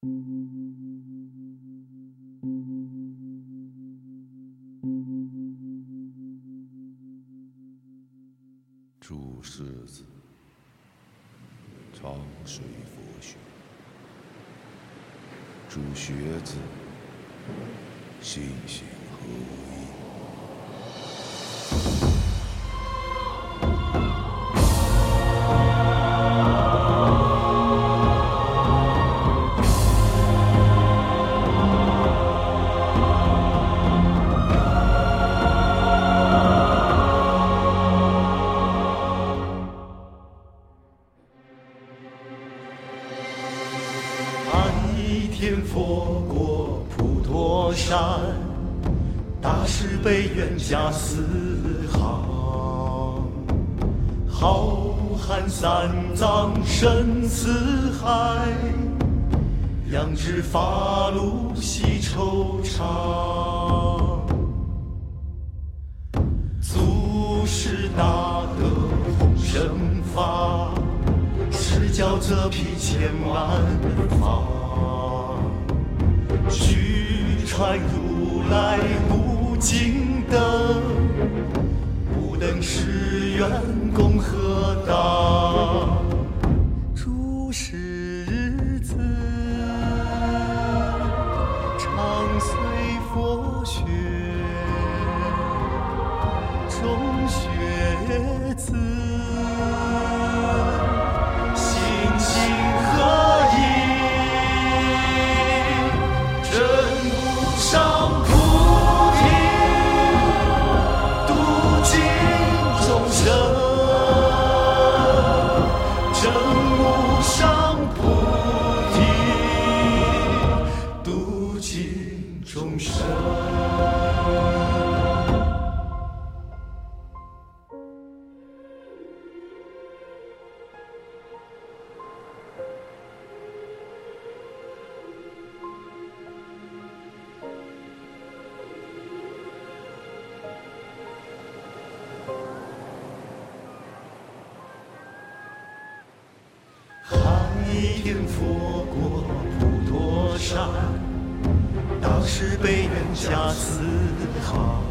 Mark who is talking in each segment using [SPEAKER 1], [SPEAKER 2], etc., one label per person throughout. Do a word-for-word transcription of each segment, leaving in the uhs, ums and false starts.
[SPEAKER 1] 诸狮子，长水佛学；诸学子，心行合一。
[SPEAKER 2] 天佛过普陀山，大师悲愿加四行。浩瀚三藏深似海，仰知法路系惆怅。祖师大德弘生法，释教则披千万法。虚传如来无尽德，不等誓愿共何大？诸狮子，常随佛学；众学子，心行合一。上菩提，度尽众生；真无上菩提，度尽众生。海天佛过普陀山，大师悲愿加四行。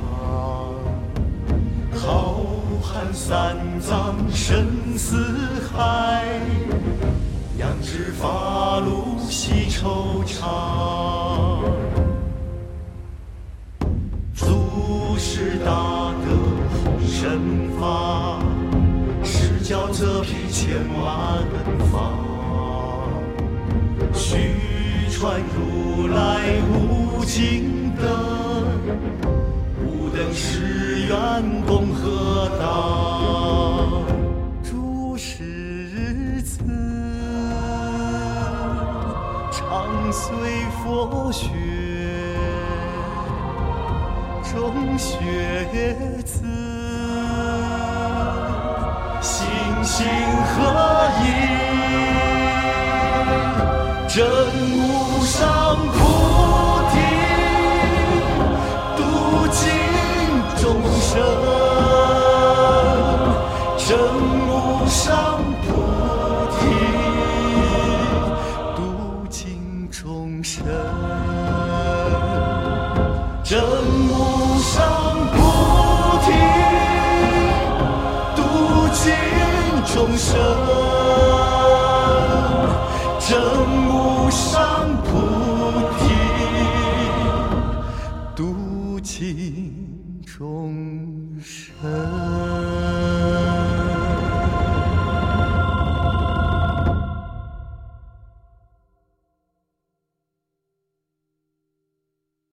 [SPEAKER 2] 浩瀚三藏深似海，仰知法路系惆怅。祖师大德弘生法，释教则披千万法。虚传如来无尽德，不等誓愿共何大？诸狮子，常随佛学；众学子，心行合一。真无上菩提，度尽众生；真无上菩提，度尽众生；真无上菩提，度尽众生。真无上菩提，度尽众生。